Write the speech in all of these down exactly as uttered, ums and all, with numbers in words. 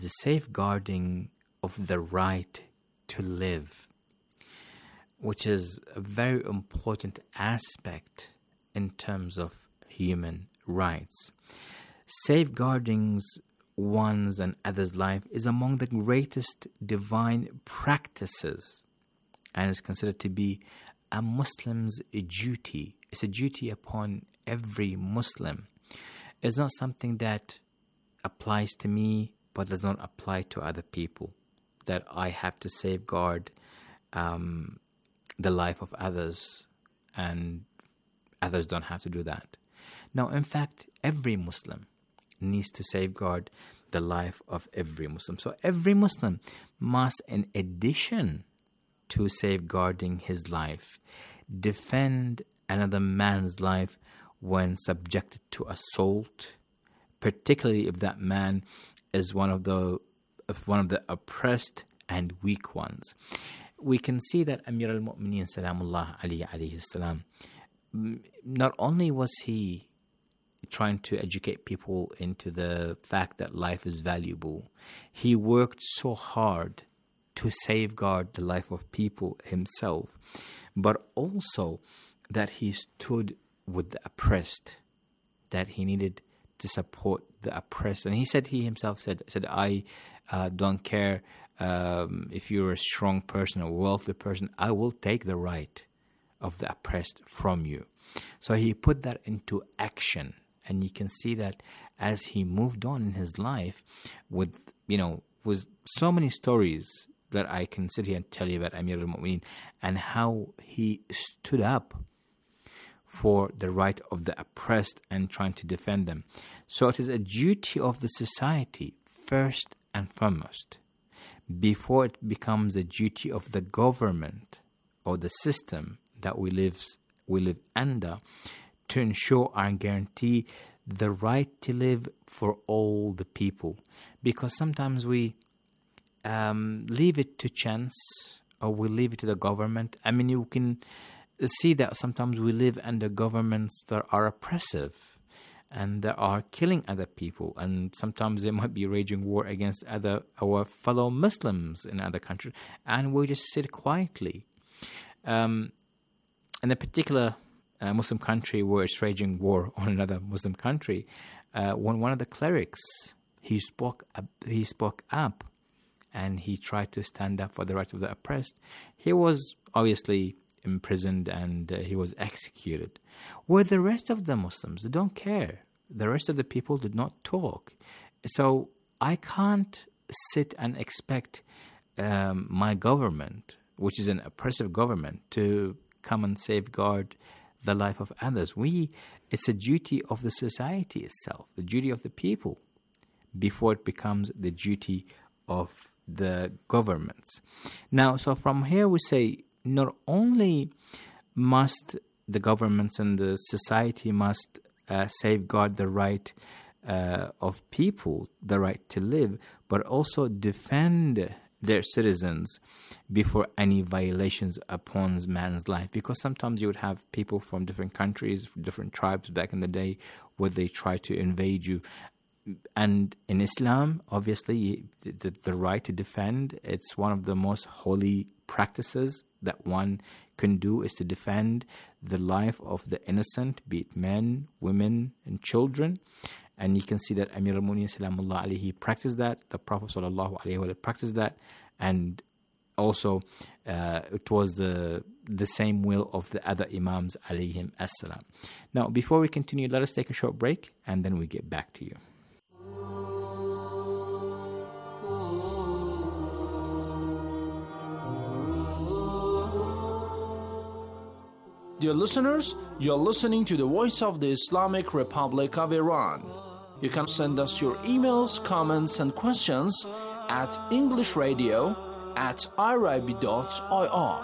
the safeguarding of the right to live, which is a very important aspect in terms of human rights. Safeguarding one's and others' life is among the greatest divine practices and is considered to be a Muslim's duty. It's a duty upon every Muslim. It's not something that applies to me but does not apply to other people, that I have to safeguard um, the life of others and others don't have to do that. Now, in fact, every Muslim needs to safeguard the life of every Muslim. So every Muslim must, in addition to safeguarding his life, defend another man's life when subjected to assault, particularly if that man is one of the of one of the oppressed and weak ones. We can see that Amir al-Mu'mineen Salamullah Ali alayhi salam, not only was he trying to educate people into the fact that life is valuable, he worked so hard to safeguard the life of people himself, but also that he stood with the oppressed, that he needed to support the oppressed. And he said, he himself said, said I uh, don't care um, if you're a strong person or a wealthy person, I will take the right of the oppressed from you. So he put that into action. And you can see that as he moved on in his life with, you know, with so many stories that I can sit here and tell you about Amir al-Mu'mineen and how he stood up for the right of the oppressed and trying to defend them. So it is a duty of the society, first and foremost, before it becomes a duty of the government or the system that we live, we live under, to ensure and guarantee the right to live for all the people. Because sometimes we um, leave it to chance or we leave it to the government. I mean, you can see that sometimes we live under governments that are oppressive and that are killing other people, and sometimes they might be waging war against other our fellow Muslims in other countries, and we just sit quietly. Um, in a particular uh, Muslim country where it's waging war on another Muslim country, uh, when one of the clerics he spoke up, he spoke up, and he tried to stand up for the rights of the oppressed, he was obviously imprisoned and uh, he was executed. Where the rest of the Muslims, they don't care. The rest of the people did not talk. So I can't sit and expect um, my government, which is an oppressive government, to come and safeguard the life of others. We, it's a duty of the society itself, the duty of the people, before it becomes the duty of the governments. Now, so from here we say, not only must the governments and the society must uh, safeguard the right uh, of people, the right to live, but also defend their citizens before any violations upon man's life. Because sometimes you would have people from different countries, different tribes back in the day, where they try to invade you. And in Islam, obviously, the, the right to defend, it's one of the most holy practices that one can do, is to defend the life of the innocent, be it men, women, and children. And you can see that Amir al-Mu'mineen Salamullah alayhi, he practiced that, the Prophet Sallallahu Alaihi Wasallam practiced that, and also uh, it was the the same will of the other Imams alayhim as-salam. Now, before we continue, let us take a short break, and then we get back to you. Dear listeners, you're listening to the Voice of the Islamic Republic of Iran. You can send us your emails, comments, and questions at englishradio at irib dot I R.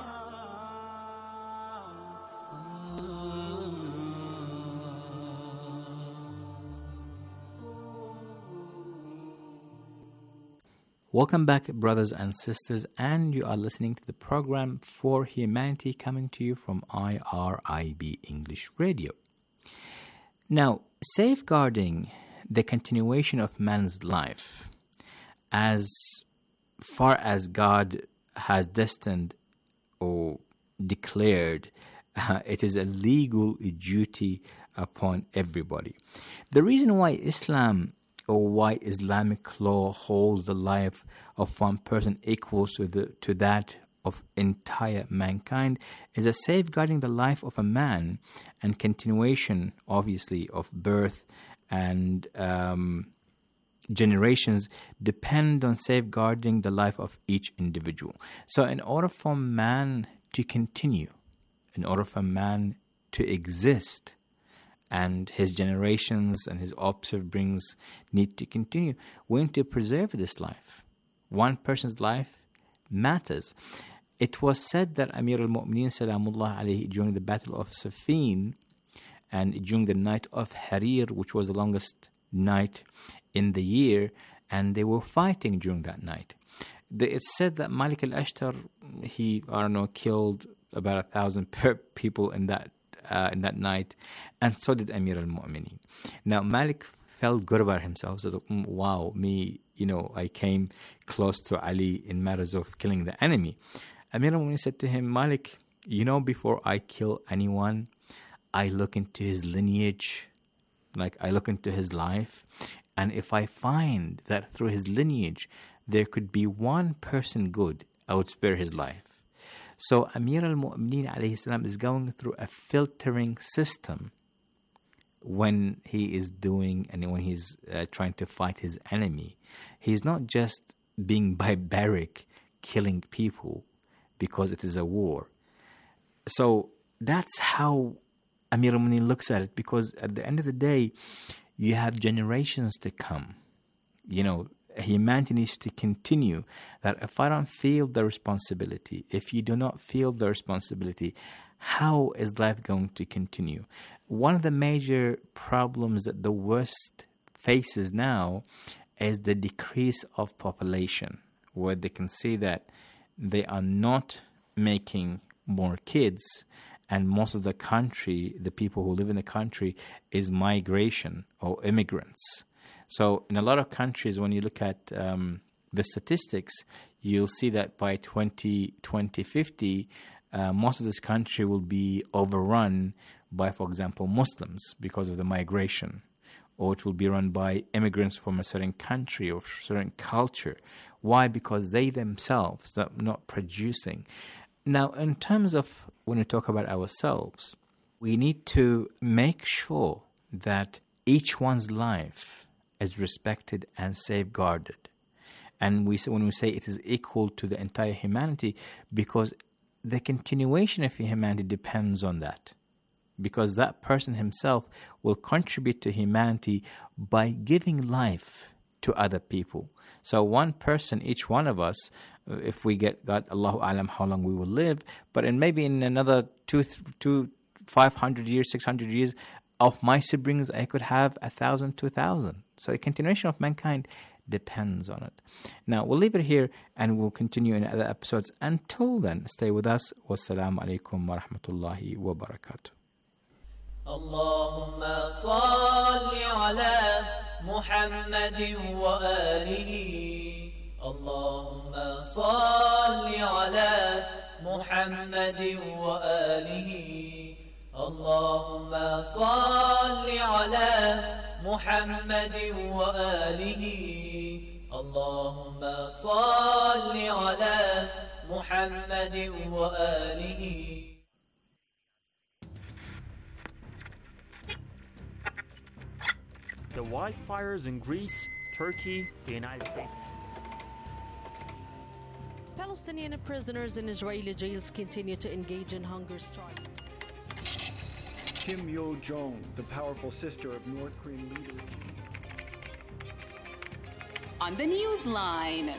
Welcome back, brothers and sisters, and you are listening to the program For Humanity, coming to you from I R I B English Radio. Now, safeguarding the continuation of man's life as far as God has destined or declared, uh, it is a legal duty upon everybody. The reason why Islam or why Islamic law holds the life of one person equals to the to that of entire mankind is a safeguarding the life of a man and continuation, obviously, of birth and um, generations depend on safeguarding the life of each individual. So in order for man to continue, in order for man to exist, and his generations and his offsprings need to continue, we need to preserve this life. One person's life matters. It was said that Amir al-Mu'mineen Salamullah alayhi during the Battle of Siffin and during the night of Harir, which was the longest night in the year, and they were fighting during that night. It's said that Malik al-Ashtar, he, I don't know, killed about a thousand people in that uh, in that night, and so did Amir al-Mu'mineen. Now, Malik felt good about himself, said, wow, me, you know, I came close to Ali in matters of killing the enemy. Amir al-Mu'mineen said to him, Malik, you know, before I kill anyone, I look into his lineage, like I look into his life, and if I find that through his lineage there could be one person good, I would spare his life. So Amir al-Mu'mineen alayhi salam is going through a filtering system when he is doing and when he's uh, trying to fight his enemy. He's not just being barbaric, killing people because it is a war. So that's how Amir al-Mu'mineen looks at it, because at the end of the day, you have generations to come. You know, humanity needs to continue. That if I don't feel the responsibility, if you do not feel the responsibility, how is life going to continue? One of the major problems that the West faces now is the decrease of population, where they can see that they are not making more kids, and most of the country, the people who live in the country, is migration or immigrants. So in a lot of countries, when you look at um, the statistics, you'll see that by twenty fifty, uh, most of this country will be overrun by, for example, Muslims because of the migration, or it will be run by immigrants from a certain country or certain culture. Why? Because they themselves are not producing. Now, in terms of when we talk about ourselves, we need to make sure that each one's life is respected and safeguarded. And we say, when we say it is equal to the entire humanity, because the continuation of humanity depends on that. Because that person himself will contribute to humanity by giving life to other people. So one person, each one of us, if we get, God, Allahu Alam, how long we will live, but in maybe in another two, two, five hundred years, six hundred years, of my siblings, I could have a thousand, two thousand. So the continuation of mankind depends on it. Now, we'll leave it here and we'll continue in other episodes. Until then, stay with us. Wassalamu alaikum wa rahmatullahi wa barakatuh. اللهم صل على محمد وآله اللهم صل على محمد وآله اللهم صل على محمد وآله اللهم صل على محمد وآله. The wildfires in Greece, Turkey, the United States. Palestinian prisoners in Israeli jails continue to engage in hunger strikes. Kim Yo-jong, the powerful sister of North Korean leader. On the Newsline.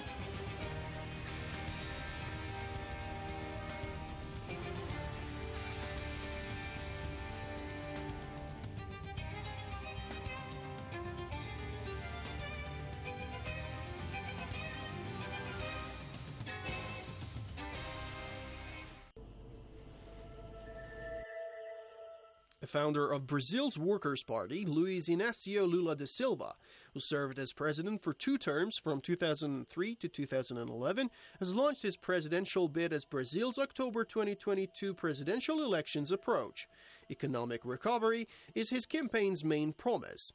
The founder of Brazil's Workers' Party, Luiz Inácio Lula da Silva, who served as president for two terms from two thousand three to two thousand eleven, has launched his presidential bid as Brazil's October twenty twenty-two presidential elections approach. Economic recovery is his campaign's main promise.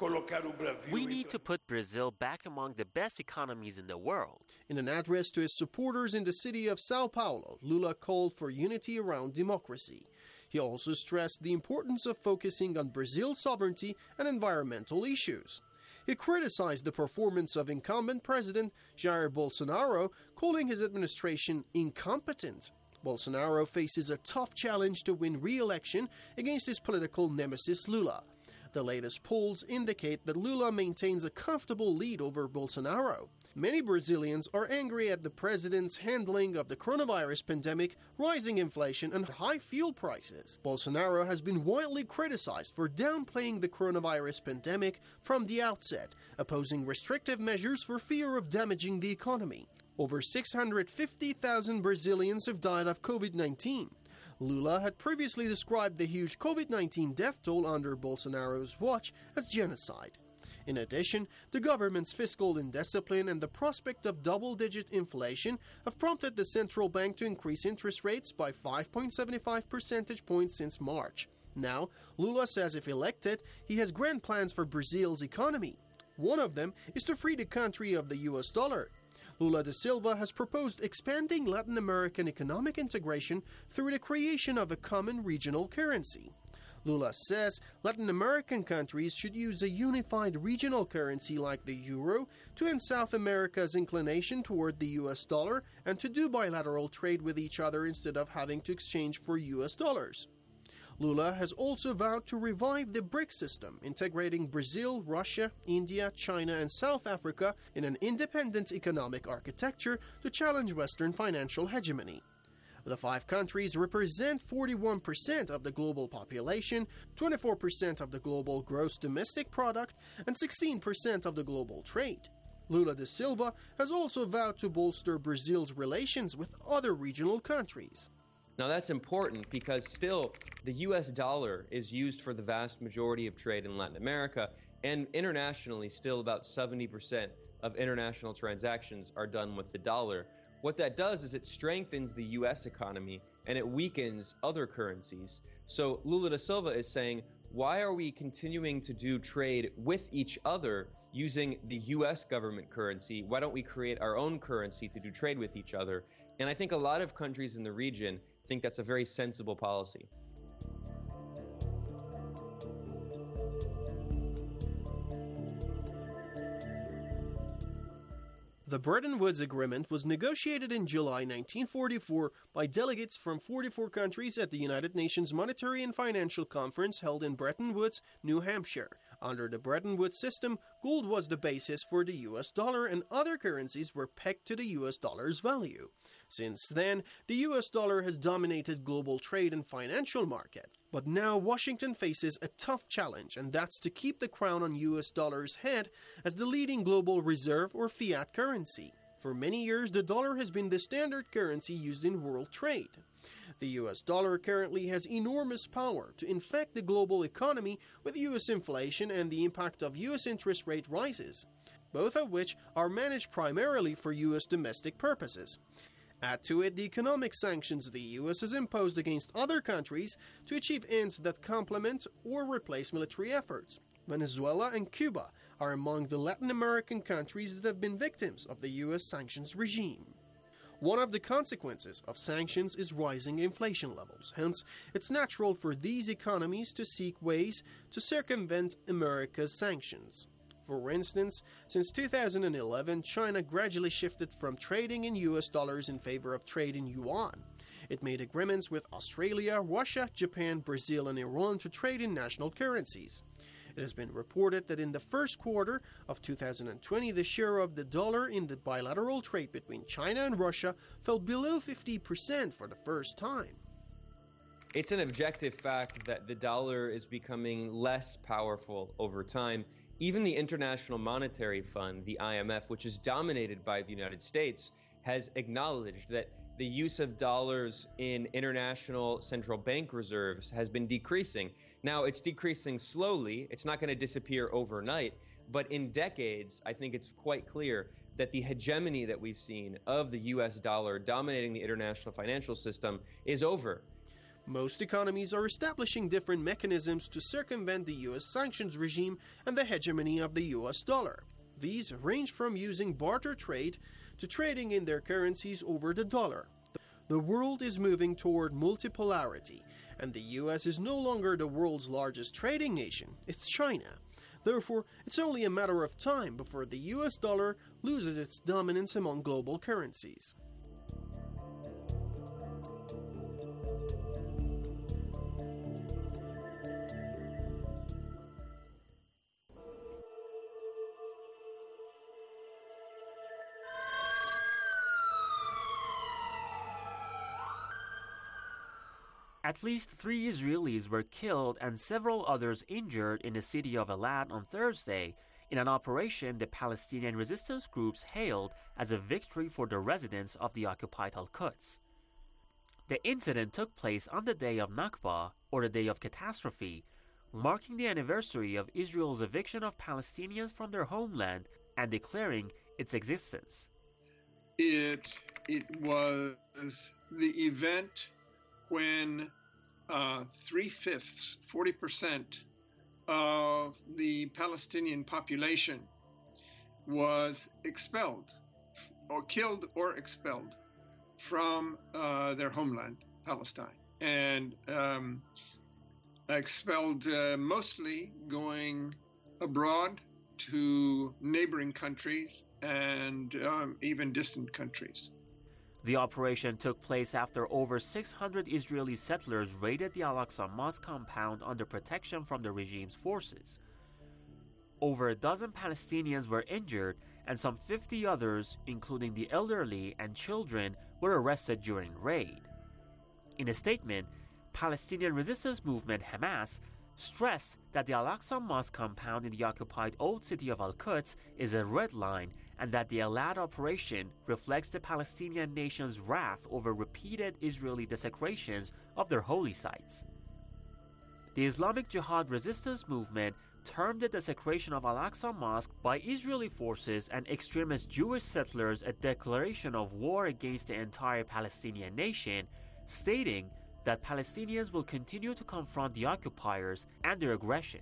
We need to put Brazil back among the best economies in the world. In an address to his supporters in the city of Sao Paulo, Lula called for unity around democracy. He also stressed the importance of focusing on Brazil's sovereignty and environmental issues. He criticized the performance of incumbent President Jair Bolsonaro, calling his administration incompetent. Bolsonaro faces a tough challenge to win re-election against his political nemesis Lula. The latest polls indicate that Lula maintains a comfortable lead over Bolsonaro. Many Brazilians are angry at the president's handling of the coronavirus pandemic, rising inflation, and high fuel prices. Bolsonaro has been widely criticized for downplaying the coronavirus pandemic from the outset, opposing restrictive measures for fear of damaging the economy. Over six hundred fifty thousand Brazilians have died of COVID nineteen. Lula had previously described the huge COVID nineteen death toll under Bolsonaro's watch as genocide. In addition, the government's fiscal indiscipline and the prospect of double-digit inflation have prompted the central bank to increase interest rates by five point seven five percentage points since March. Now, Lula says if elected, he has grand plans for Brazil's economy. One of them is to free the country of the U S dollar. Lula da Silva has proposed expanding Latin American economic integration through the creation of a common regional currency. Lula says Latin American countries should use a unified regional currency like the euro to end South America's inclination toward the U S dollar and to do bilateral trade with each other instead of having to exchange for U S dollars. Lula has also vowed to revive the BRICS system, integrating Brazil, Russia, India, China, and South Africa in an independent economic architecture to challenge Western financial hegemony. The five countries represent forty-one percent of the global population, twenty-four percent of the global gross domestic product, and sixteen percent of the global trade. Lula da Silva has also vowed to bolster Brazil's relations with other regional countries. Now that's important because still the U S dollar is used for the vast majority of trade in Latin America, and internationally still about seventy percent of international transactions are done with the dollar. What that does is it strengthens the U S economy and it weakens other currencies. So Lula da Silva is saying, why are we continuing to do trade with each other using the U S government currency? Why don't we create our own currency to do trade with each other? And I think a lot of countries in the region think that's a very sensible policy. The Bretton Woods Agreement was negotiated in July nineteen forty-four by delegates from forty-four countries at the United Nations Monetary and Financial Conference held in Bretton Woods, New Hampshire. Under the Bretton Woods system, gold was the basis for the U S dollar and other currencies were pegged to the U S dollar's value. Since then, the U S dollar has dominated global trade and financial market. But now Washington faces a tough challenge, and that's to keep the crown on U S dollar's head as the leading global reserve or fiat currency. For many years, the dollar has been the standard currency used in world trade. The U S dollar currently has enormous power to infect the global economy with U S inflation and the impact of U S interest rate rises, both of which are managed primarily for U S domestic purposes. Add to it the economic sanctions the U S has imposed against other countries to achieve ends that complement or replace military efforts. Venezuela and Cuba are among the Latin American countries that have been victims of the U S sanctions regime. One of the consequences of sanctions is rising inflation levels. Hence, it's natural for these economies to seek ways to circumvent America's sanctions. For instance, since two thousand eleven, China gradually shifted from trading in U S dollars in favor of trade in yuan. It made agreements with Australia, Russia, Japan, Brazil, and Iran to trade in national currencies. It has been reported that in the first quarter of two thousand twenty, the share of the dollar in the bilateral trade between China and Russia fell below fifty percent for the first time. It's an objective fact that the dollar is becoming less powerful over time. Even the International Monetary Fund, the I M F, which is dominated by the United States, has acknowledged that the use of dollars in international central bank reserves has been decreasing. Now, it's decreasing slowly. It's not going to disappear overnight, But in decades, I think it's quite clear that the hegemony that we've seen of the U S dollar dominating the international financial system is over. Most economies are establishing different mechanisms to circumvent the U S sanctions regime and the hegemony of the U S dollar. These range from using barter trade to trading in their currencies over the dollar. The world is moving toward multipolarity, and the U S is no longer the world's largest trading nation, it's China. Therefore, it's only a matter of time before the U S dollar loses its dominance among global currencies. At least three Israelis were killed and several others injured in the city of Eilat on Thursday in an operation the Palestinian resistance groups hailed as a victory for the residents of the occupied Al-Quds. The incident took place on the day of Nakba, or the day of catastrophe, marking the anniversary of Israel's eviction of Palestinians from their homeland and declaring its existence. It, it was the event when uh, three-fifths, forty percent of the Palestinian population was expelled, or killed or expelled from uh, their homeland, Palestine, and um, expelled uh, mostly going abroad to neighboring countries and um, even distant countries. The operation took place after over six hundred Israeli settlers raided the Al-Aqsa Mosque compound under protection from the regime's forces. Over a dozen Palestinians were injured, and some fifty others, including the elderly and children, were arrested during the raid. In a statement, Palestinian resistance movement Hamas stressed that the Al-Aqsa Mosque compound in the occupied old city of Al-Quds is a red line, and that the Eilat operation reflects the Palestinian nation's wrath over repeated Israeli desecrations of their holy sites. The Islamic Jihad resistance movement termed the desecration of Al-Aqsa Mosque by Israeli forces and extremist Jewish settlers a declaration of war against the entire Palestinian nation, stating that Palestinians will continue to confront the occupiers and their aggression.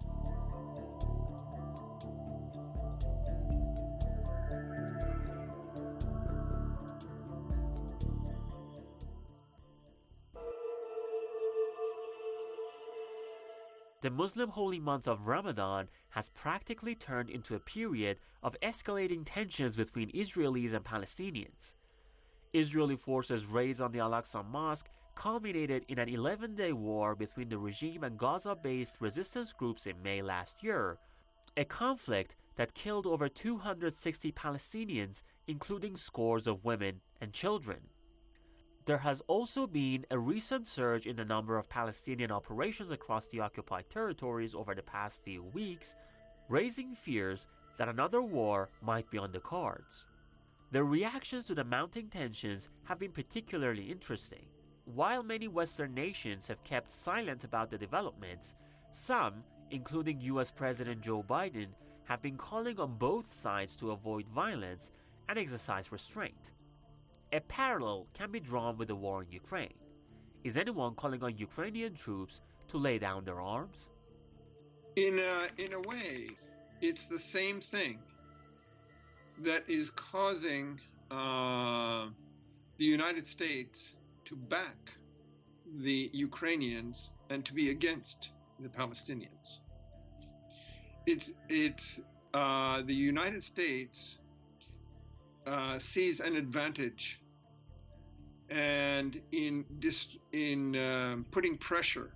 The Muslim holy month of Ramadan has practically turned into a period of escalating tensions between Israelis and Palestinians. Israeli forces' raids on the Al-Aqsa Mosque culminated in an eleven-day war between the regime and Gaza-based resistance groups in May last year, a conflict that killed over two hundred sixty Palestinians, including scores of women and children. There has also been a recent surge in the number of Palestinian operations across the occupied territories over the past few weeks, raising fears that another war might be on the cards. The reactions to the mounting tensions have been particularly interesting. While many Western nations have kept silent about the developments, some, including U S President Joe Biden, have been calling on both sides to avoid violence and exercise restraint. A parallel can be drawn with the war in Ukraine. Is anyone calling on Ukrainian troops to lay down their arms? In a, in a way, it's the same thing that is causing uh, the United States to back the Ukrainians and to be against the Palestinians. It's, it's uh, the United States uh, sees an advantage and in dis- in um, putting pressure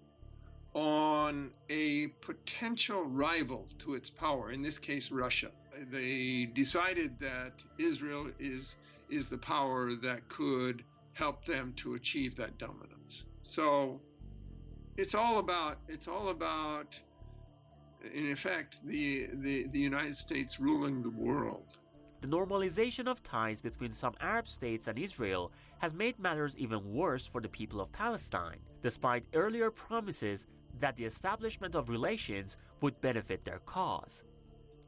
on a potential rival to its power, in this case Russia. They decided that Israel is is the power that could help them to achieve that dominance. So it's all about it's all about in effect the the, the United States ruling the world. The normalization of ties between some Arab states and Israel has made matters even worse for the people of Palestine, despite earlier promises that the establishment of relations would benefit their cause.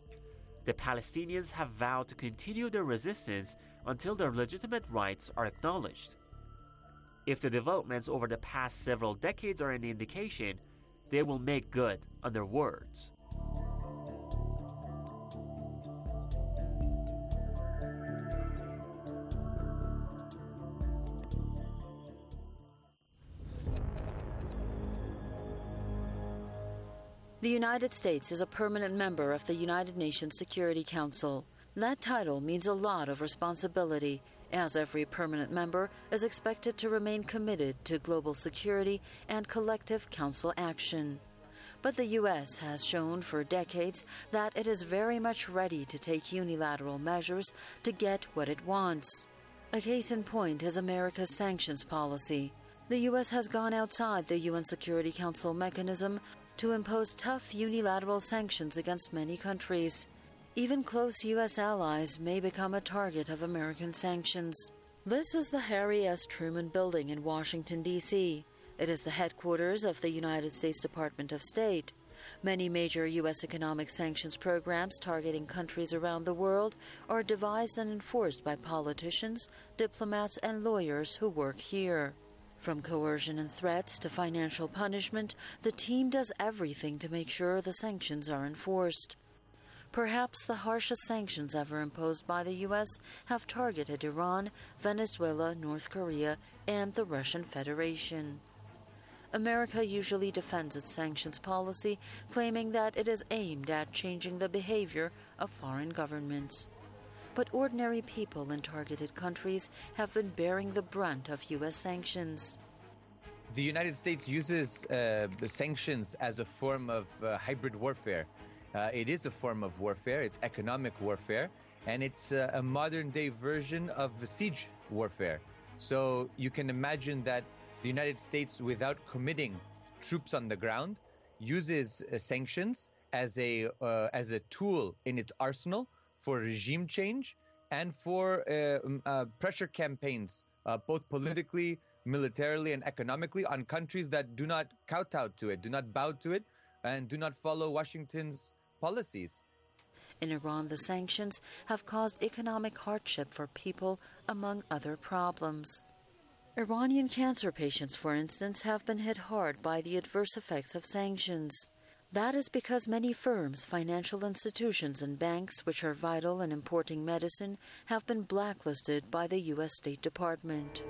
The Palestinians have vowed to continue their resistance until their legitimate rights are acknowledged. If the developments over the past several decades are any indication, they will make good on their words. The United States is a permanent member of the United Nations Security Council. That title means a lot of responsibility, as every permanent member is expected to remain committed to global security and collective council action. But the U S has shown for decades that it is very much ready to take unilateral measures to get what it wants. A case in point is America's sanctions policy. The U S has gone outside the U N Security Council mechanism to impose tough unilateral sanctions against many countries. Even close U S allies may become a target of American sanctions. This is the Harry S. Truman Building in Washington, D C It is the headquarters of the United States Department of State. Many major U S economic sanctions programs targeting countries around the world are devised and enforced by politicians, diplomats, and lawyers who work here. From coercion and threats to financial punishment, the team does everything to make sure the sanctions are enforced. Perhaps the harshest sanctions ever imposed by the U S have targeted Iran, Venezuela, North Korea, and the Russian Federation. America usually defends its sanctions policy, claiming that it is aimed at changing the behavior of foreign governments. But ordinary people in targeted countries have been bearing the brunt of U S sanctions. The United States uses uh, the sanctions as a form of uh, hybrid warfare. Uh, it is a form of warfare, it's economic warfare, and it's uh, a modern-day version of siege warfare. So you can imagine that the United States, without committing troops on the ground, uses uh, sanctions as a, uh, as a tool in its arsenal for regime change and for uh, uh, pressure campaigns, uh, both politically, militarily, and economically on countries that do not kowtow to it, do not bow to it, and do not follow Washington's policies. In Iran, the sanctions have caused economic hardship for people, among other problems. Iranian cancer patients, for instance, have been hit hard by the adverse effects of sanctions. That is because many firms, financial institutions, and banks, which are vital in importing medicine, have been blacklisted by the U S State Department.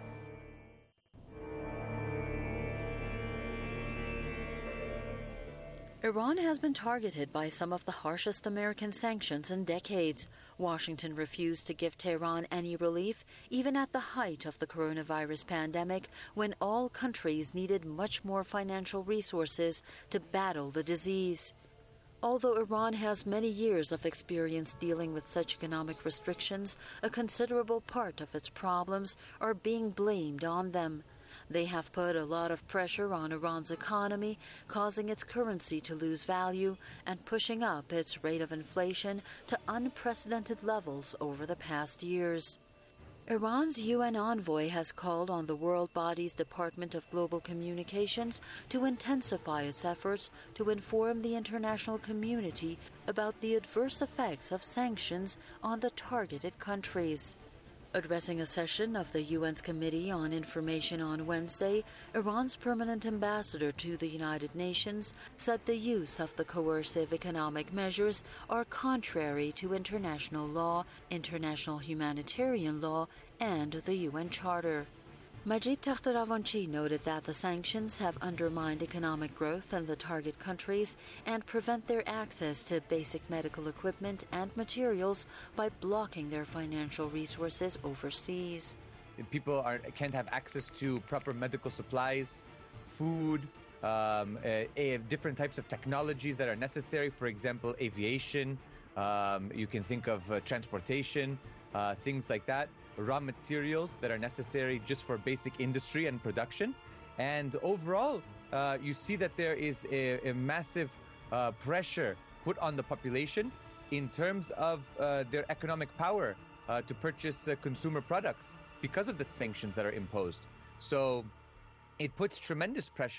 Iran has been targeted by some of the harshest American sanctions in decades. Washington refused to give Tehran any relief, even at the height of the coronavirus pandemic, when all countries needed much more financial resources to battle the disease. Although Iran has many years of experience dealing with such economic restrictions, a considerable part of its problems are being blamed on them. They have put a lot of pressure on Iran's economy, causing its currency to lose value and pushing up its rate of inflation to unprecedented levels over the past years. Iran's U N envoy has called on the world body's Department of Global Communications to intensify its efforts to inform the international community about the adverse effects of sanctions on the targeted countries. Addressing a session of the U N's Committee on Information on Wednesday, Iran's permanent ambassador to the United Nations said the use of the coercive economic measures are contrary to international law, international humanitarian law, and the U N Charter. Majid Takhtravanchi noted that the sanctions have undermined economic growth in the target countries and prevent their access to basic medical equipment and materials by blocking their financial resources overseas. People are, can't have access to proper medical supplies, food, um, uh, uh, different types of technologies that are necessary, for example, aviation, um, you can think of uh, transportation, uh, things like that. Raw materials that are necessary just for basic industry and production. And overall, uh, you see that there is a, a massive uh, pressure put on the population in terms of uh, their economic power uh, to purchase uh, consumer products because of the sanctions that are imposed. So it puts tremendous pressure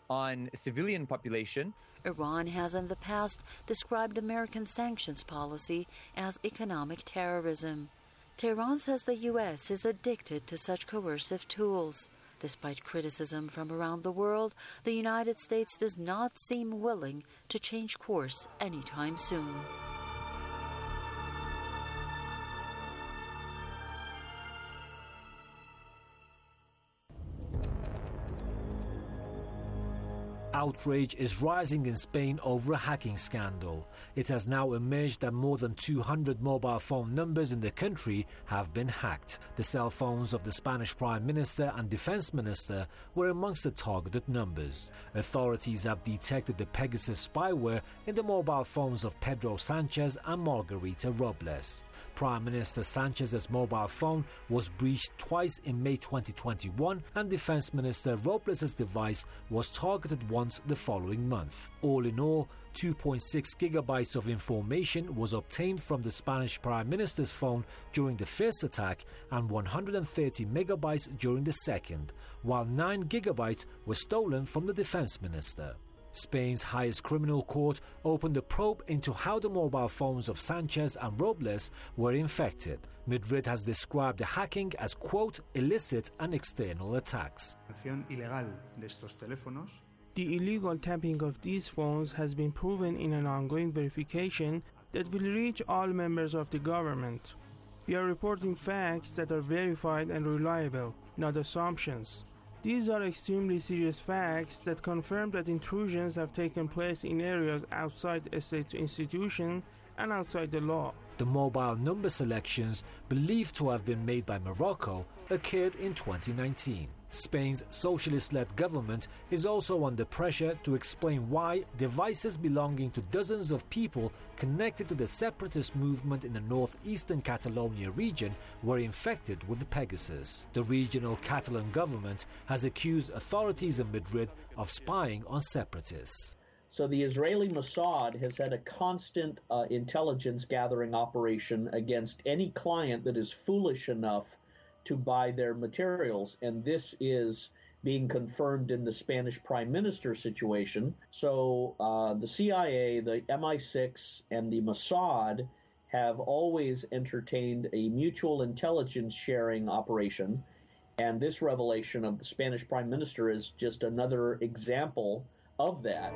on civilian population. Iran has in the past described American sanctions policy as economic terrorism. Tehran says the U S is addicted to such coercive tools. Despite criticism from around the world, the United States does not seem willing to change course anytime soon. Outrage is rising in Spain over a hacking scandal. It has now emerged that more than two hundred mobile phone numbers in the country have been hacked. The cell phones of the Spanish Prime Minister and Defense Minister were amongst the targeted numbers. Authorities have detected the Pegasus spyware in the mobile phones of Pedro Sanchez and Margarita Robles. Prime Minister Sanchez's mobile phone was breached twice in May twenty twenty-one, and Defense Minister Robles' device was targeted once the following month. All in all, two point six gigabytes of information was obtained from the Spanish Prime Minister's phone during the first attack and one hundred thirty megabytes during the second, while nine gigabytes were stolen from the Defense Minister. Spain's highest criminal court opened a probe into how the mobile phones of Sanchez and Robles were infected. Madrid has described the hacking as, quote, illicit and external attacks. The illegal tapping of these phones has been proven in an ongoing verification that will reach all members of the government. We are reporting facts that are verified and reliable, not assumptions. These are extremely serious facts that confirm that intrusions have taken place in areas outside a state institution and outside the law. The mobile number selections, believed to have been made by Morocco, occurred in twenty nineteen. Spain's socialist-led government is also under pressure to explain why devices belonging to dozens of people connected to the separatist movement in the northeastern Catalonia region were infected with Pegasus. The regional Catalan government has accused authorities in Madrid of spying on separatists. So the Israeli Mossad has had a constant uh, intelligence gathering operation against any client that is foolish enough to buy their materials, and this is being confirmed in the Spanish Prime Minister situation. So uh, the C I A, the M I six, and the Mossad have always entertained a mutual intelligence sharing operation, and this revelation of the Spanish Prime Minister is just another example of that.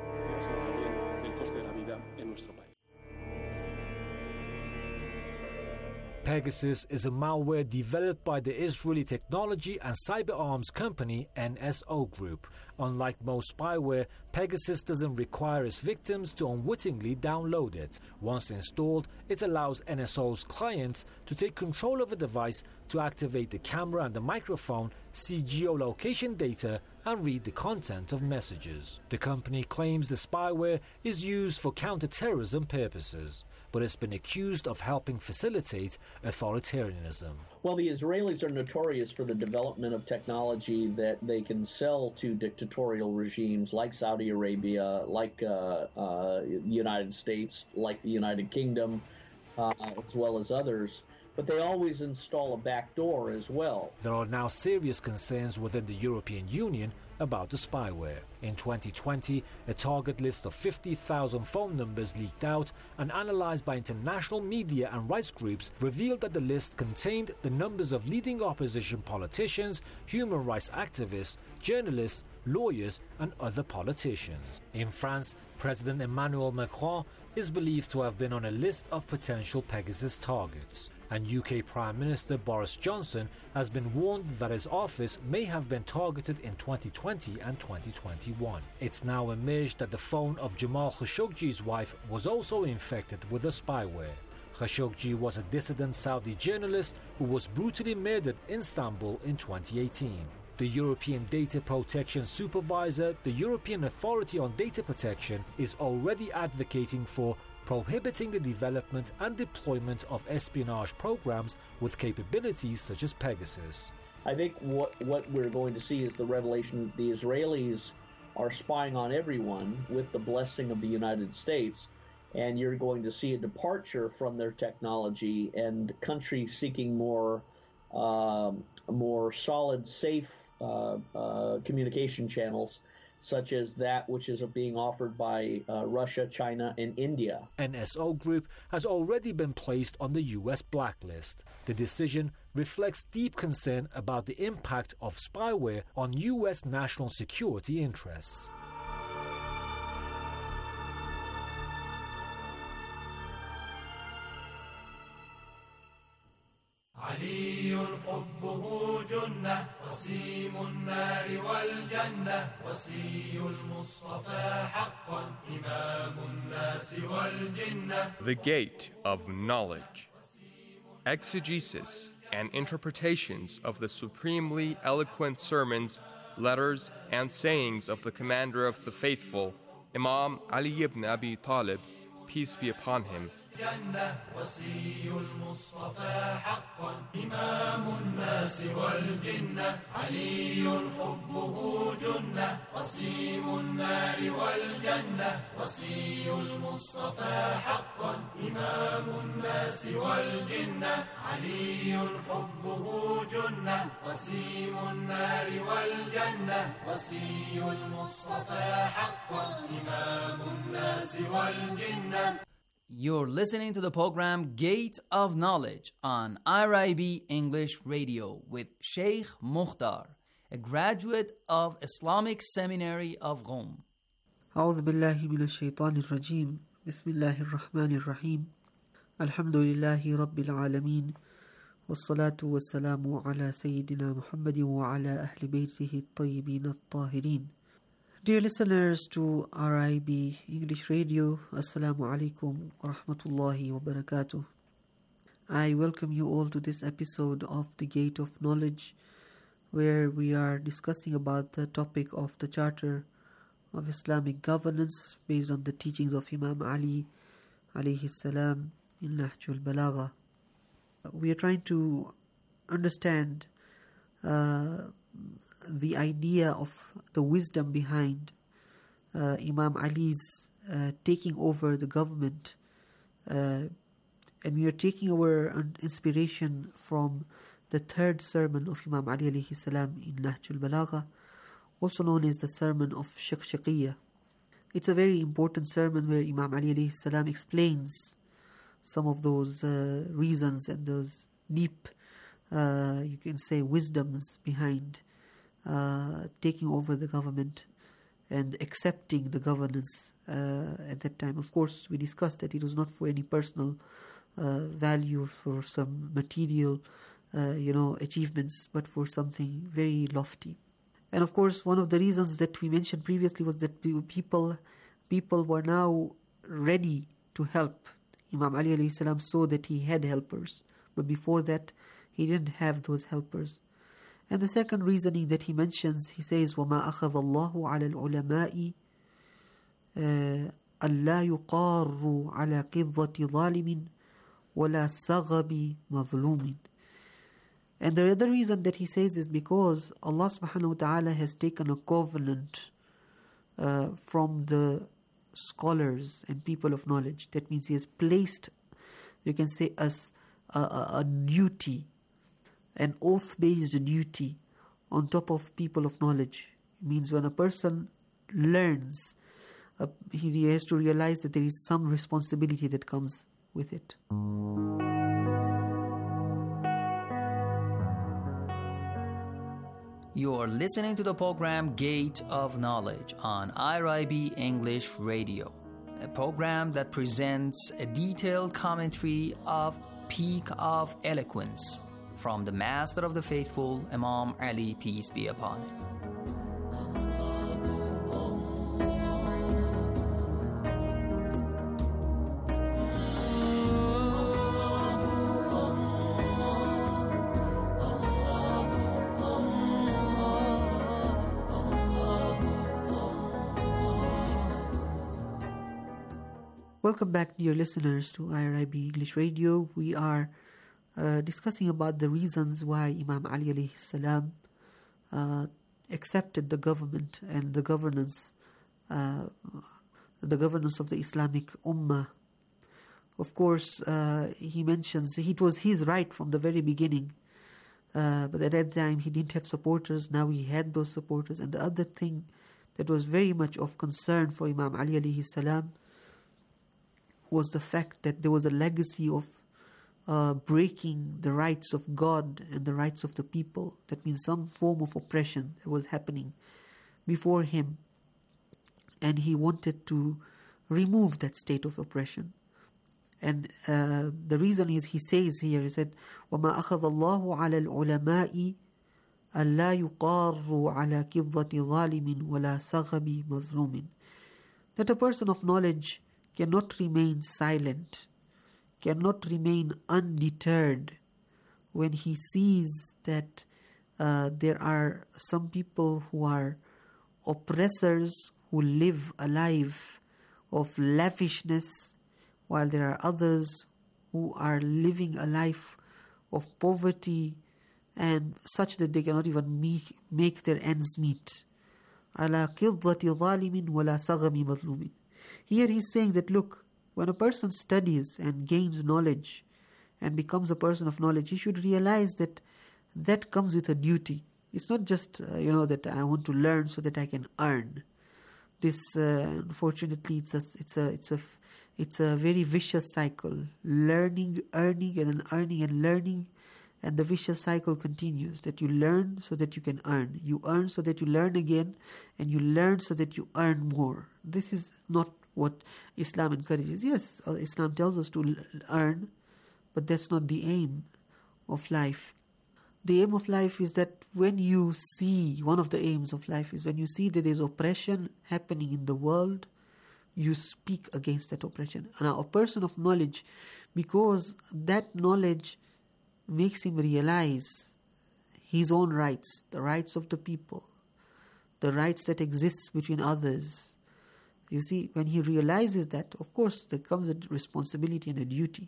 Pegasus is a malware developed by the Israeli technology and cyber arms company N S O Group. Unlike most spyware, Pegasus doesn't require its victims to unwittingly download it. Once installed, it allows N S O's clients to take control of a device to activate the camera and the microphone, see geolocation data, and read the content of messages. The company claims the spyware is used for counter-terrorism purposes, but it's been accused of helping facilitate authoritarianism. Well, the Israelis are notorious for the development of technology that they can sell to dictatorial regimes like Saudi Arabia, like uh, uh, the United States, like the United Kingdom, uh, as well as others. But they always install a backdoor as well. There are now serious concerns within the European Union about the spyware. In twenty twenty, a target list of fifty thousand phone numbers leaked out and analyzed by international media and rights groups revealed that the list contained the numbers of leading opposition politicians, human rights activists, journalists, lawyers, and other politicians. In France, President Emmanuel Macron is believed to have been on a list of potential Pegasus targets. And U K Prime Minister Boris Johnson has been warned that his office may have been targeted in twenty twenty and twenty twenty-one. It's now emerged that the phone of Jamal Khashoggi's wife was also infected with the spyware. Khashoggi was a dissident Saudi journalist who was brutally murdered in Istanbul in twenty eighteen. The European Data Protection Supervisor, the European Authority on Data Protection, is already advocating for prohibiting the development and deployment of espionage programs with capabilities such as Pegasus. I think what, what we're going to see is the revelation that the Israelis are spying on everyone with the blessing of the United States, and you're going to see a departure from their technology and countries seeking more, uh, more solid, safe uh, uh, communication channels, such as that which is being offered by uh, Russia, China, and India. N S O Group has already been placed on the U S blacklist. The decision reflects deep concern about the impact of spyware on U S national security interests. علي حبه جنة قسيم النار والجنة وصي المصطفى حقا إمام الناس والجنة. The Gate of Knowledge. Exegesis and interpretations of the supremely eloquent sermons, letters, and sayings of the Commander of the Faithful, Imam Ali ibn Abi Talib, peace be upon him. جنة وصي المصطفى حقا إمام الناس والجنة علي حبه جنة قسيم النار والجنة وصي المصطفى حقا إمام الناس والجنة علي حبه جنة قسيم النار والجنة وصي المصطفى حقا إمام الناس والجنة. You're listening to the program Gate of Knowledge on R I B English Radio with Sheikh Mukhtar, a graduate of Islamic Seminary of Qom. أعوذ بالله من الشيطان الرجيم بسم الله الرحمن الرحيم الحمد لله رب العالمين والصلاة والسلام على سيدنا محمد وعلى أهل بيته الطيبين الطاهرين. Dear listeners to R I B English Radio, Assalamu alaikum wa rahmatullahi wa barakatuh. I welcome you all to this episode of The Gate of Knowledge, where we are discussing about the topic of the Charter of Islamic Governance based on the teachings of Imam Ali alayhi salam in Nahjul Balagha. We are trying to understand uh, the idea of the wisdom behind uh, Imam Ali's uh, taking over the government, uh, and we are taking our inspiration from the third sermon of Imam Ali alayhi salam in Nahjul Balagha, also known as the sermon of Shaqshaqiyya. It's a very important sermon where Imam Ali alayhi salam explains some of those uh, reasons and those deep, uh, you can say, wisdoms behind Uh, taking over the government and accepting the governance uh, at that time. Of course, we discussed that it was not for any personal uh, value, for some material, uh, you know, achievements, but for something very lofty. And of course, one of the reasons that we mentioned previously was that people, people were now ready to help. Imam Ali alayhi salam saw that he had helpers, but before that, he didn't have those helpers. And the second reasoning that he mentions, he says, وَمَا أَخَذَ اللَّهُ عَلَى الْعُلَمَاءِ أَلَّا يُقَارُّوا عَلَى قِضَّةِ ظَالِمٍ وَلَا صَغَبِ مَظْلُومٍ. And the other reason that he says is because Allah subhanahu wa ta'ala has taken a covenant uh, from the scholars and people of knowledge. That means he has placed, you can say, as a, a, a duty, an oath-based duty on top of people of knowledge. It means when a person learns, uh, he has to realize that there is some responsibility that comes with it. You are listening to the program Gate of Knowledge on R I B English Radio, a program that presents a detailed commentary of Peak of Eloquence from the Master of the Faithful, Imam Ali, peace be upon him. Welcome back, dear listeners, to R I B English Radio. We are Uh, discussing about the reasons why Imam Ali alayhi salam uh, accepted the government and the governance, uh, the governance of the Islamic Ummah. Of course, uh, he mentions it was his right from the very beginning, uh, but at that time he didn't have supporters. Now he had those supporters, and the other thing that was very much of concern for Imam Ali alayhi salam was the fact that there was a legacy of uh, breaking the rights of God and the rights of the people. That means some form of oppression that was happening before him, and he wanted to remove that state of oppression. And uh, the reason is, he says here, he said, وَمَا أَخَذَ اللَّهُ عَلَى الْعُلَمَاءِ أَلَّا يُقَارُّوا عَلَى كِظَّةِ ظَالِمٍ وَلَا سَغَبِ مَظْلُومٍ. That a person of knowledge cannot remain silent, cannot remain undeterred when he sees that uh, there are some people who are oppressors, who live a life of lavishness, while there are others who are living a life of poverty and such that they cannot even make, make their ends meet. عَلَى قِضَّةِ ظَالِمٍ وَلَا سَغَمِ مَظْلُومٍ. Here he's saying that, look, when a person studies and gains knowledge and becomes a person of knowledge, he should realize that that comes with a duty. It's not just, uh, you know, that I want to learn so that I can earn. This, uh, unfortunately, it's a, it's a, it's a, it's a very vicious cycle. Learning, earning, and then earning and learning, and the vicious cycle continues. That you learn so that you can earn. You earn so that you learn again, and you learn so that you earn more. This is not what Islam encourages. Yes, Islam tells us to earn, but that's not the aim of life. The aim of life is that when you see, one of the aims of life is when you see that there's oppression happening in the world, you speak against that oppression. Now, a person of knowledge, because that knowledge makes him realize his own rights, the rights of the people, the rights that exist between others. You see, when he realizes that, of course, there comes a responsibility and a duty.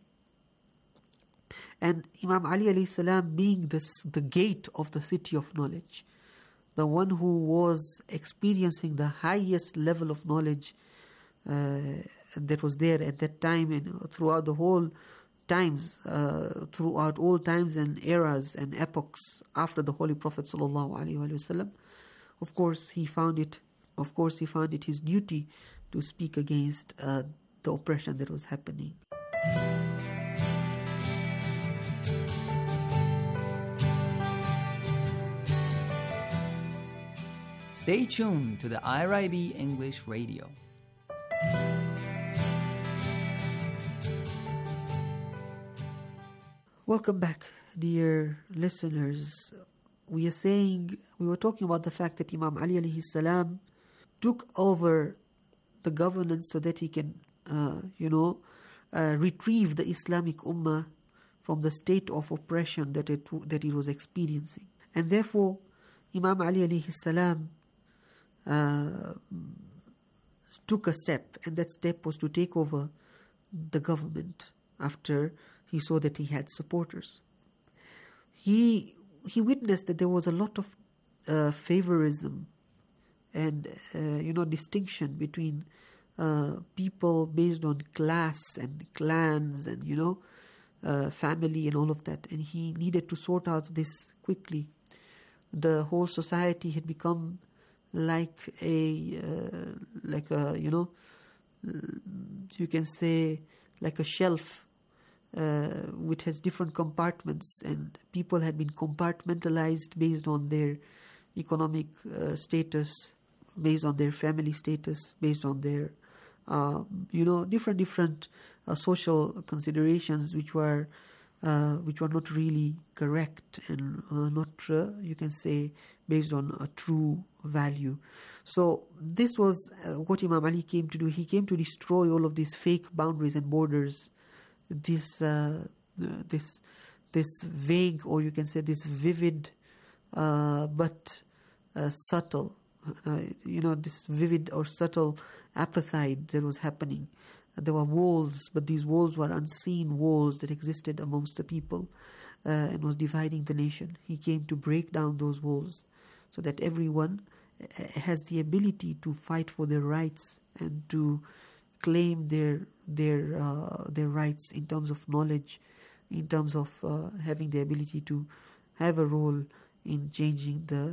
And Imam Ali alayhi salam, being this, the gate of the city of knowledge, the one who was experiencing the highest level of knowledge uh, that was there at that time and throughout the whole times, uh, throughout all times and eras and epochs after the Holy Prophet sallallahu alaihi wasallam, of course he found it. Of course he found it his duty to speak against uh, the oppression that was happening. Stay tuned to the I R I B English Radio. Welcome back, dear listeners. We are saying, we were talking about the fact that Imam Ali alayhi salam took over the governance so that he can, uh, you know, uh, retrieve the Islamic Ummah from the state of oppression that it that it was experiencing. And therefore, Imam Ali alayhi salam uh, took a step, and that step was to take over the government after he saw that he had supporters. He he witnessed that there was a lot of uh, favorism and uh, you know distinction between uh, people based on class and clans and you know uh, family and all of that, and he needed to sort out this quickly. The whole society had become like a uh, like a you know you can say like a shelf uh, which has different compartments, and people had been compartmentalized based on their economic uh, status, based on their family status, based on their uh, you know different different uh, social considerations which were uh, which were not really correct and uh, not uh, you can say based on a true value. So this was uh, what Imam Ali came to do. He came to destroy all of these fake boundaries and borders, this uh, this this vague, or you can say this vivid uh, but uh, subtle uh, you know this vivid or subtle apartheid that was happening. There were walls, but these walls were unseen walls that existed amongst the people uh, and was dividing the nation. He came to break down those walls so that everyone has the ability to fight for their rights and to claim their their uh, their rights in terms of knowledge, in terms of uh, having the ability to have a role in changing the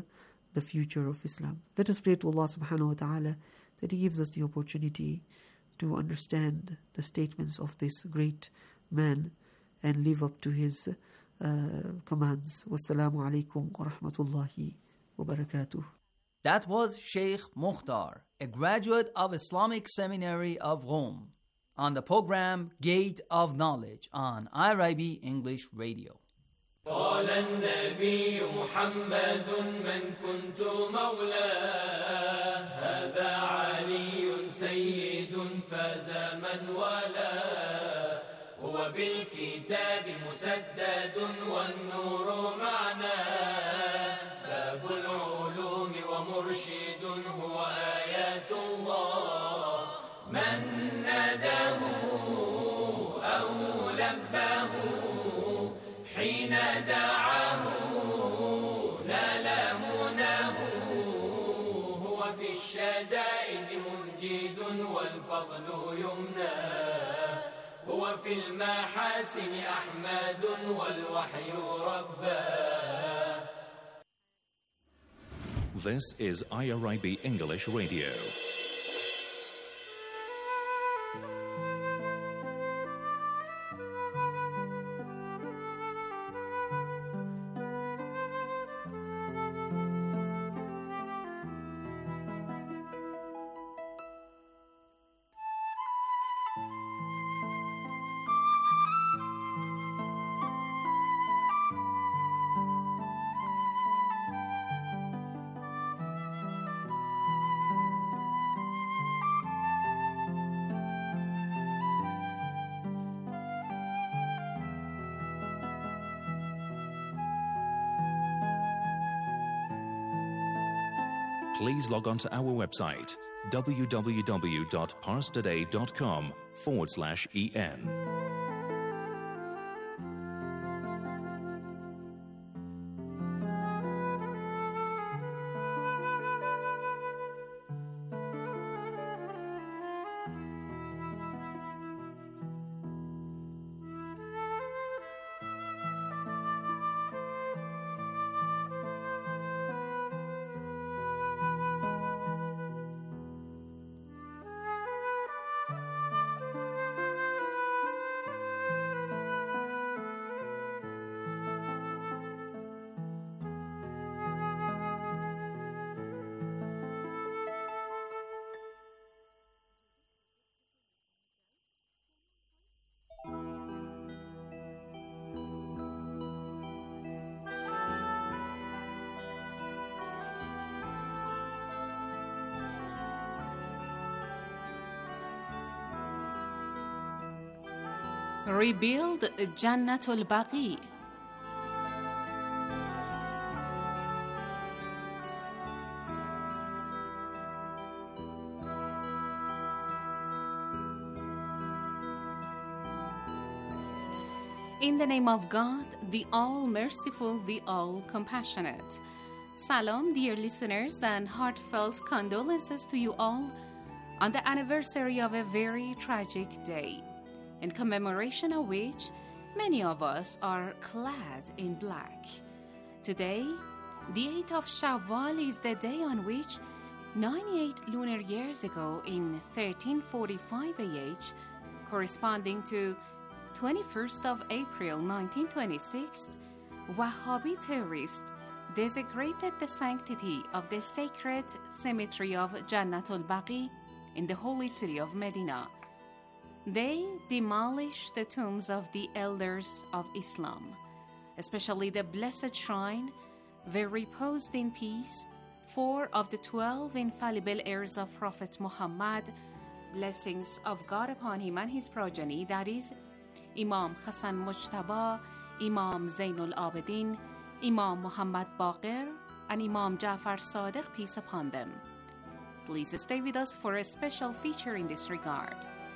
the future of Islam. Let us pray to Allah subhanahu wa ta'ala that He gives us the opportunity to understand the statements of this great man and live up to his uh, commands. Wassalamu alaikum wa rahmatullahi wa barakatuh. That was Sheikh Mukhtar, a graduate of Islamic Seminary of Rome, on the program Gate of Knowledge on I R I B English Radio. قال النبي محمد من كنت مولاه هذا علي سيد فاز من والاه هو بالكتاب مسدد والنور معناه باب العلوم ومرشد هو آيات الله من ناداه أو لباه حين دعاه نال مناه هو في الشدائد منجد والفضل يمناه هو في المحاسن أحمد والوحي رباه. This is I R I B English Radio. Please log on to our website, www.parstoday.com forward slash en. Rebuild Jannatul Baqi. In the name of God, the All-Merciful, the All-Compassionate. Salam, dear listeners, and heartfelt condolences to you all on the anniversary of a very tragic day, in commemoration of which many of us are clad in black. Today, the eighth of Shawwal is the day on which ninety-eight lunar years ago in thirteen forty-five A H, corresponding to twenty-first of April nineteen twenty-six, Wahhabi terrorists desecrated the sanctity of the sacred cemetery of Jannatul Baqi in the holy city of Medina. They demolished the tombs of the elders of Islam, especially the blessed shrine where reposed in peace four of the twelve infallible heirs of Prophet Muhammad, blessings of God upon him and his progeny, that is, Imam Hassan Mujtaba, Imam Zainul Abidin, Imam Muhammad Baqir, and Imam Jafar Sadiq, peace upon them. Please stay with us for a special feature in this regard.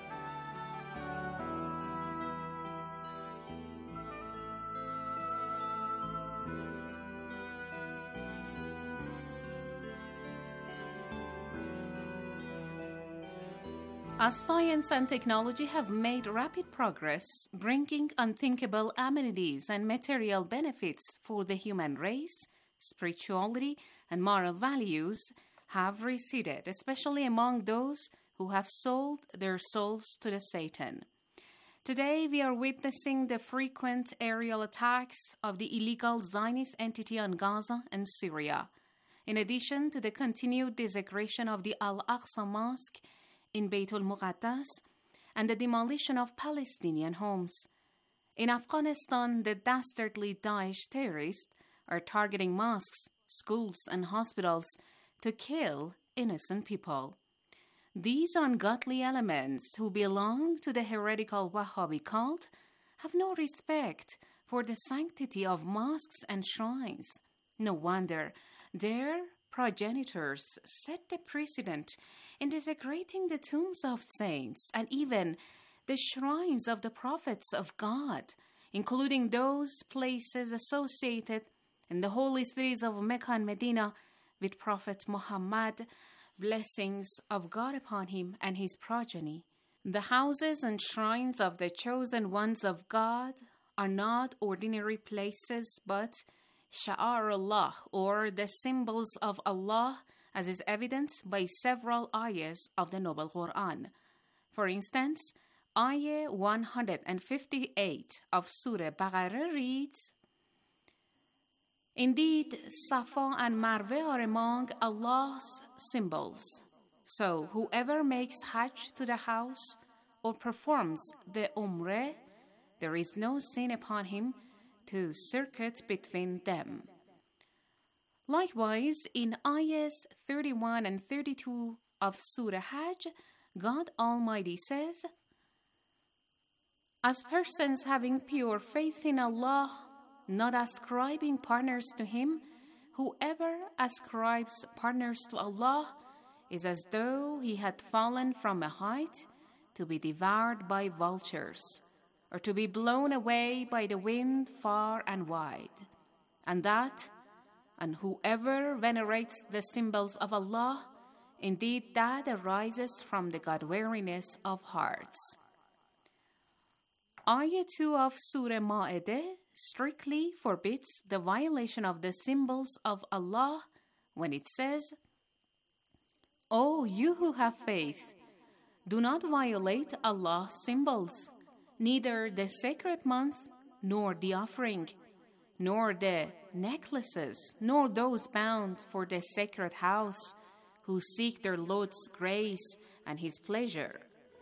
As science and technology have made rapid progress, bringing unthinkable amenities and material benefits for the human race, spirituality, and moral values have receded, especially among those who have sold their souls to the Satan. Today, we are witnessing the frequent aerial attacks of the illegal Zionist entity on Gaza and Syria, in addition to the continued desecration of the Al-Aqsa Mosque in Beit al-Muqaddas and the demolition of Palestinian homes. In Afghanistan, the dastardly Daesh terrorists are targeting mosques, schools, and hospitals to kill innocent people. These ungodly elements who belong to the heretical Wahhabi cult have no respect for the sanctity of mosques and shrines. No wonder their progenitors set the precedent in desecrating the tombs of saints and even the shrines of the prophets of God, including those places associated in the holy cities of Mecca and Medina with Prophet Muhammad, blessings of God upon him and his progeny. The houses and shrines of the chosen ones of God are not ordinary places, but Sha'ar Allah, or the symbols of Allah, as is evident by several ayahs of the Noble Quran. For instance, Ayah one hundred fifty-eight of Surah Baqarah reads, "Indeed, Safa and Marwa are among Allah's symbols. So whoever makes Hajj to the house or performs the Umrah, there is no sin upon him to circuit between them." Likewise, in ayahs thirty-one and thirty-two of Surah Hajj, God Almighty says, "As persons having pure faith in Allah, not ascribing partners to Him, whoever ascribes partners to Allah is as though he had fallen from a height to be devoured by vultures, or to be blown away by the wind far and wide. And that, and whoever venerates the symbols of Allah, indeed that arises from the God-wariness of hearts." Ayah two of Surah Ma'idah strictly forbids the violation of the symbols of Allah when it says, "O you who have faith, do not violate Allah's symbols, neither the sacred month, nor the offering, nor the necklaces, nor those bound for the sacred house, who seek their Lord's grace and His pleasure."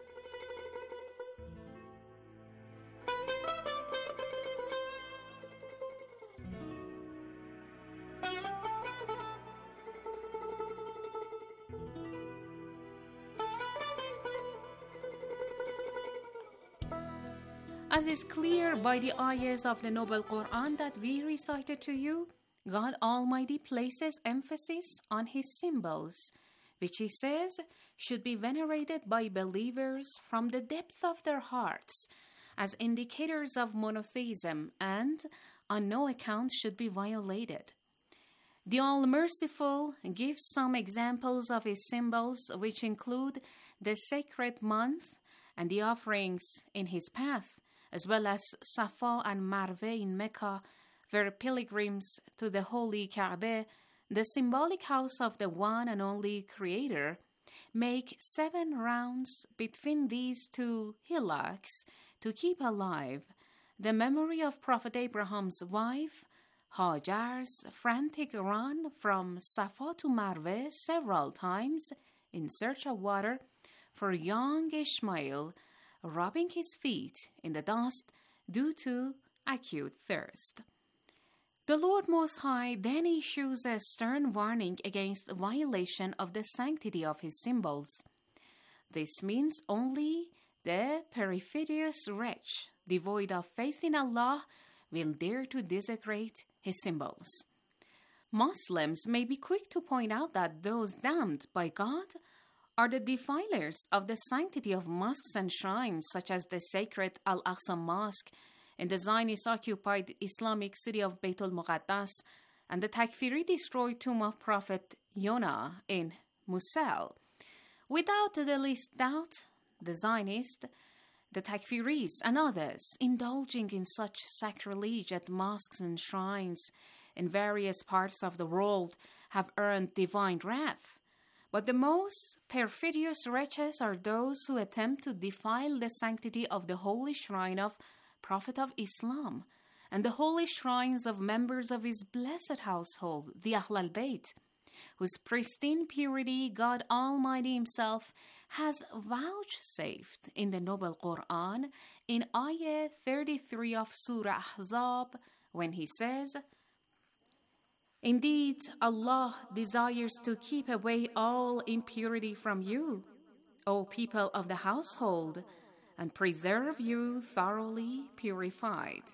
As is clear by the ayahs of the Noble Quran that we recited to you, God Almighty places emphasis on His symbols, which He says should be venerated by believers from the depth of their hearts as indicators of monotheism, and on no account should be violated. The All-Merciful gives some examples of His symbols, which include the sacred month and the offerings in His path, as well as Safa and Marwa in Mecca, where pilgrims to the holy Kaaba, the symbolic house of the one and only Creator, make seven rounds between these two hillocks to keep alive the memory of Prophet Abraham's wife, Hajar's frantic run from Safa to Marwa several times in search of water for young Ishmael, rubbing his feet in the dust due to acute thirst. The Lord Most High then issues a stern warning against violation of the sanctity of His symbols. This means only the perfidious wretch, devoid of faith in Allah, will dare to desecrate His symbols. Muslims may be quick to point out that those damned by God are the defilers of the sanctity of mosques and shrines, such as the sacred Al-Aqsa Mosque in the Zionist-occupied Islamic city of Beit al-Muqaddas, and the Takfiri-destroyed tomb of Prophet Yonah in Mosul. Without the least doubt, the Zionists, the Takfiris, and others indulging in such sacrilege at mosques and shrines in various parts of the world have earned divine wrath. But the most perfidious wretches are those who attempt to defile the sanctity of the holy shrine of Prophet of Islam and the holy shrines of members of his blessed household, the Ahl al-Bayt, whose pristine purity God Almighty Himself has vouchsafed in the Noble Quran in Ayah thirty-three of Surah Ahzab, when He says, "Indeed, Allah desires to keep away all impurity from you, O people of the household, and preserve you thoroughly purified."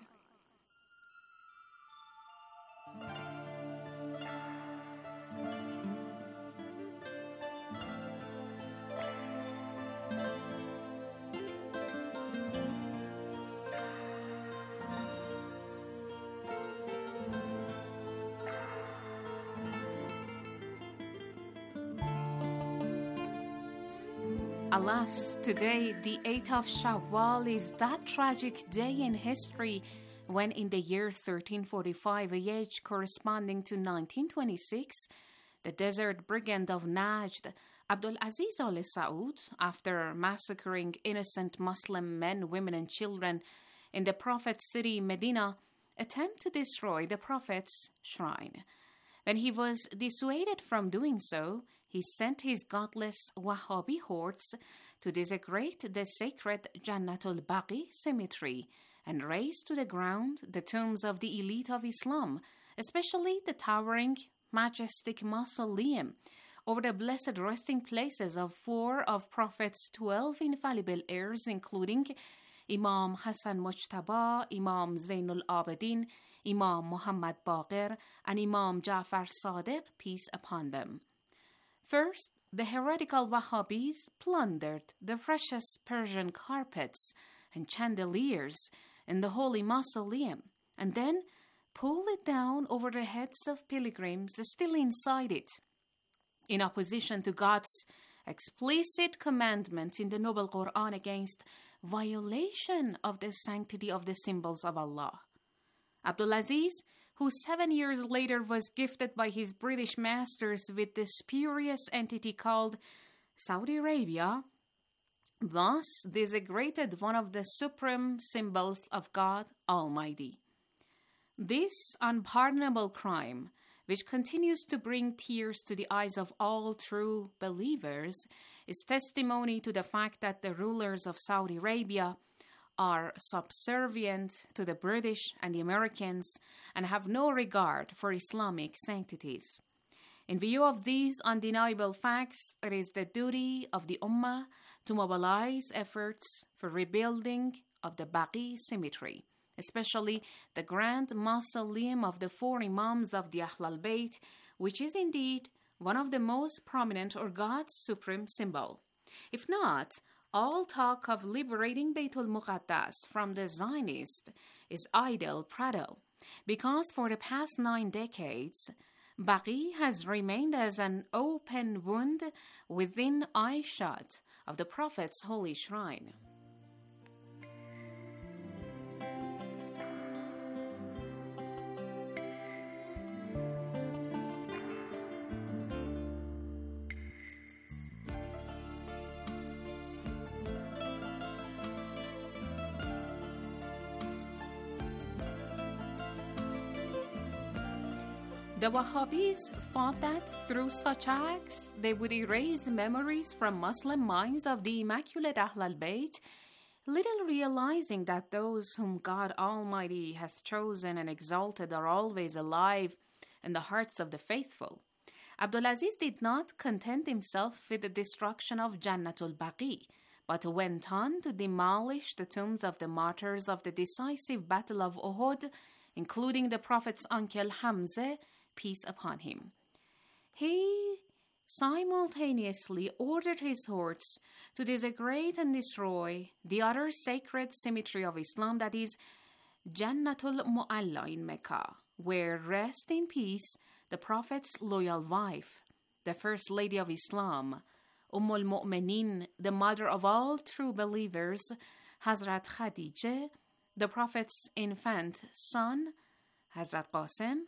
Alas, today, the eighth of Shawwal, is that tragic day in history when in the year thirteen forty-five, a age corresponding to nineteen twenty-six, the desert brigand of Najd, Abdul Aziz Al Saud, after massacring innocent Muslim men, women, and children in the Prophet's city, Medina, attempted to destroy the Prophet's shrine. When he was dissuaded from doing so, he sent his godless Wahhabi hordes to desecrate the sacred Jannatul Baqi cemetery and raze to the ground the tombs of the elite of Islam, especially the towering, majestic mausoleum over the blessed resting places of four of Prophet's twelve infallible heirs, including Imam Hassan Mujtaba, Imam Zainul Abidin, Imam Muhammad Baqir, and Imam Ja'far Sadiq, peace upon them. First, the heretical Wahhabis plundered the precious Persian carpets and chandeliers in the holy mausoleum, and then pulled it down over the heads of pilgrims still inside it, in opposition to God's explicit commandments in the Noble Quran against violation of the sanctity of the symbols of Allah. Abdulaziz, who seven years later was gifted by his British masters with the spurious entity called Saudi Arabia, thus desecrated one of the supreme symbols of God Almighty. This unpardonable crime, which continues to bring tears to the eyes of all true believers, is testimony to the fact that the rulers of Saudi Arabia are subservient to the British and the Americans and have no regard for Islamic sanctities. In view of these undeniable facts, it is the duty of the Ummah to mobilize efforts for rebuilding of the Baqi cemetery, especially the grand mausoleum of the four Imams of the Ahl al-Bayt, which is indeed one of the most prominent or God's supreme symbol. If not, all talk of liberating Baytul Muqaddas from the Zionist is idle prattle, because for the past nine decades, Baqi has remained as an open wound within eyeshot of the Prophet's holy shrine. The Wahhabis thought that through such acts they would erase memories from Muslim minds of the Immaculate Ahl al-Bayt, little realizing that those whom God Almighty has chosen and exalted are always alive in the hearts of the faithful. Abdulaziz did not content himself with the destruction of Jannatul Baqi, but went on to demolish the tombs of the martyrs of the decisive Battle of Uhud, including the Prophet's uncle Hamza, peace upon him. He simultaneously ordered his hordes to desecrate and destroy the other sacred cemetery of Islam, that is Jannatul Mu'alla in Mecca, where rest in peace the Prophet's loyal wife, the First Lady of Islam, Umm al-Mu'minin, the mother of all true believers, Hazrat Khadijah, the Prophet's infant son, Hazrat Qasim,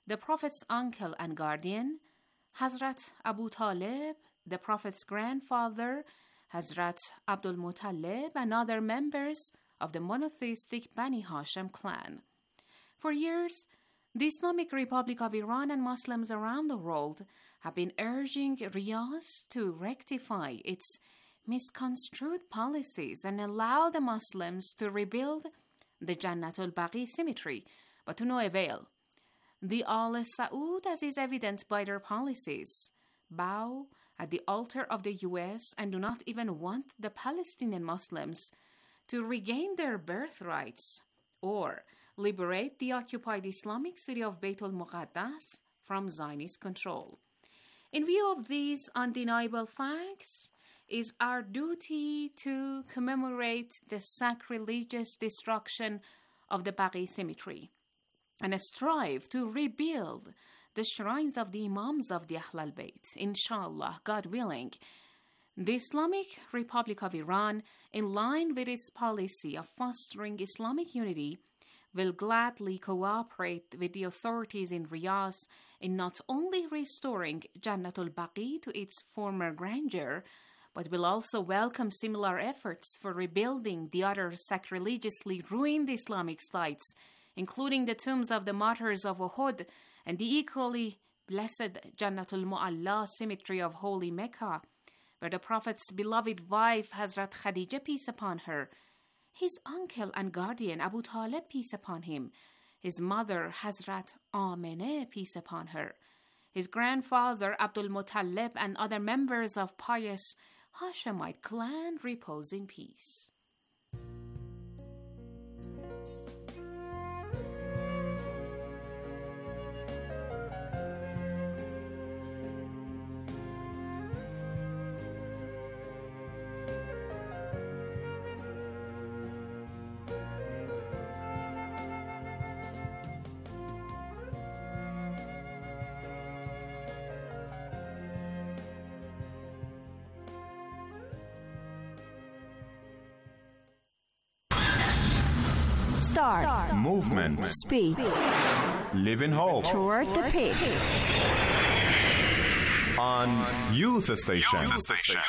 the Prophet's uncle and guardian, Hazrat Abu Talib, the Prophet's grandfather, Hazrat Abdul Muttalib, and other members of the monotheistic Bani Hashim clan. For years, the Islamic Republic of Iran and Muslims around the world have been urging Riyadh to rectify its misconstrued policies and allow the Muslims to rebuild the Jannatul Baqi cemetery, but to no avail. The Al Saud, as is evident by their policies, bow at the altar of the U S and do not even want the Palestinian Muslims to regain their birthrights or liberate the occupied Islamic city of Beitul Muqaddas from Zionist control. In view of these undeniable facts, it is our duty to commemorate the sacrilegious destruction of the Baqi cemetery and strive to rebuild the shrines of the Imams of the Ahlul Bayt, inshallah, God willing. The Islamic Republic of Iran, in line with its policy of fostering Islamic unity, will gladly cooperate with the authorities in Riyadh in not only restoring Jannatul Baqi to its former grandeur, but will also welcome similar efforts for rebuilding the other sacrilegiously ruined Islamic sites, including the tombs of the martyrs of Uhud and the equally blessed Jannatul Mu'alla cemetery of Holy Mecca, where the Prophet's beloved wife Hazrat Khadijah, peace upon her, his uncle and guardian Abu Talib, peace upon him, his mother Hazrat Amineh, peace upon her, his grandfather Abdul Muttalib, and other members of pious Hashemite clan repose in peace. Start. Start. Movement. Speak. Live in hope. Toward the peak. On Youth Station. Youth Station.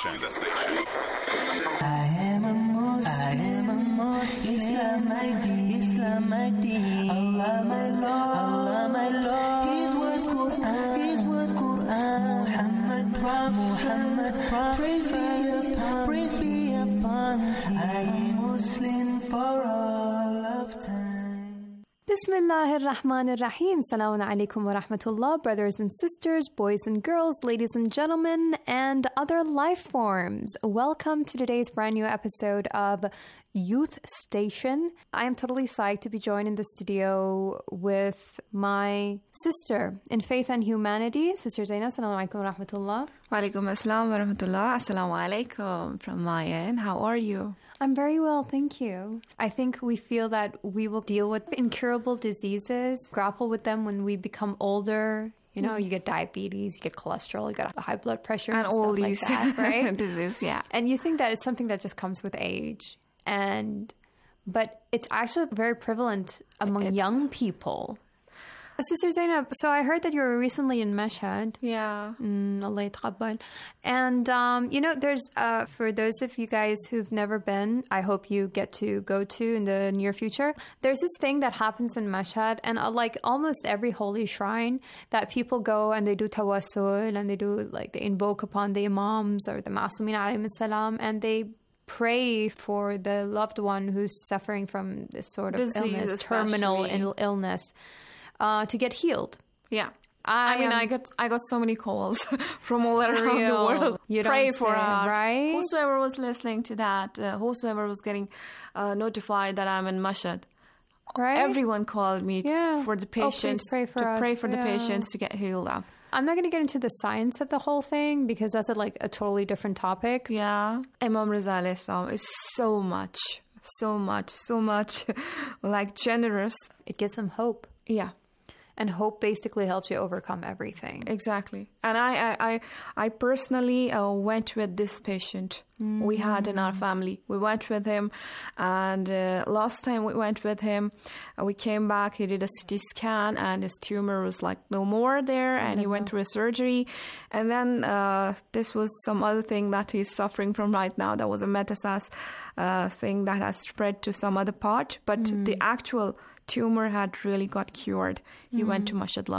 I am a Muslim. I am a Muslim. Islam my deen. Islam my deen. Allah my Lord. Allah my Lord. His word Quran. His word Quran. Muhammad Prophet. Muhammad Prophet. Praise be upon. Praise be upon. I am Muslim for all of time. Bismillahir Rahmanir Rahim. Assalamu alaikum wa rahmatullah, brothers and sisters, boys and girls, ladies and gentlemen, and other life forms. Welcome to today's brand new episode of Youth Station. I am totally psyched to be joined in the studio with my sister in faith and humanity, Sister Zainab. Assalamu alaikum wa rahmatullah. Wa alaikum assalam wa rahmatullah. Assalamu alaikum from my end. How are you? I'm very well, thank you. I think we feel that we will deal with incurable diseases, grapple with them when we become older. You know, you get diabetes, you get cholesterol, you get high blood pressure, and, and all stuff these like that, right? diseases, yeah. And you think that it's something that just comes with age, and but it's actually very prevalent among it's, young people. Sister Zainab, so I heard that you were recently in Mashhad. Yeah. Mm, Allah yataqabbal. And, um, you know, there's, uh, for those of you guys who've never been, I hope you get to go to in the near future. There's this thing that happens in Mashhad, and uh, like almost every holy shrine, that people go and they do tawassul, and they do, like, they invoke upon the imams or the masumin alayhim salam, and they pray for the loved one who's suffering from this sort of Disease, illness, especially. terminal il- illness. Uh, to get healed. Yeah. I, I mean, am, I got I got so many calls from all around real. the world. You Pray don't for say, uh, right? whosoever was listening to that, uh, whosoever was getting uh, notified that I'm in Mashhad. Right? Everyone called me yeah. for the patients oh, pray for to us. pray for yeah. the patients to get healed up. I'm not going to get into the science of the whole thing because that's a, like a totally different topic. Yeah, Imam Reza alayhi salam is so much, so much, so much like generous. It gives them hope. Yeah. And hope basically helps you overcome everything. Exactly. And I, I, I, I personally uh, went with this patient mm-hmm. we had in our family. We went with him, and uh, last time we went with him, uh, we came back, he did a C T scan, and his tumor was like no more there, and mm-hmm. he went through a surgery. And then uh, this was some other thing that he's suffering from right now. That was a metastasis uh, thing that has spread to some other part, but mm-hmm. the actual tumor had really got cured. He mm-hmm. went to Mashhad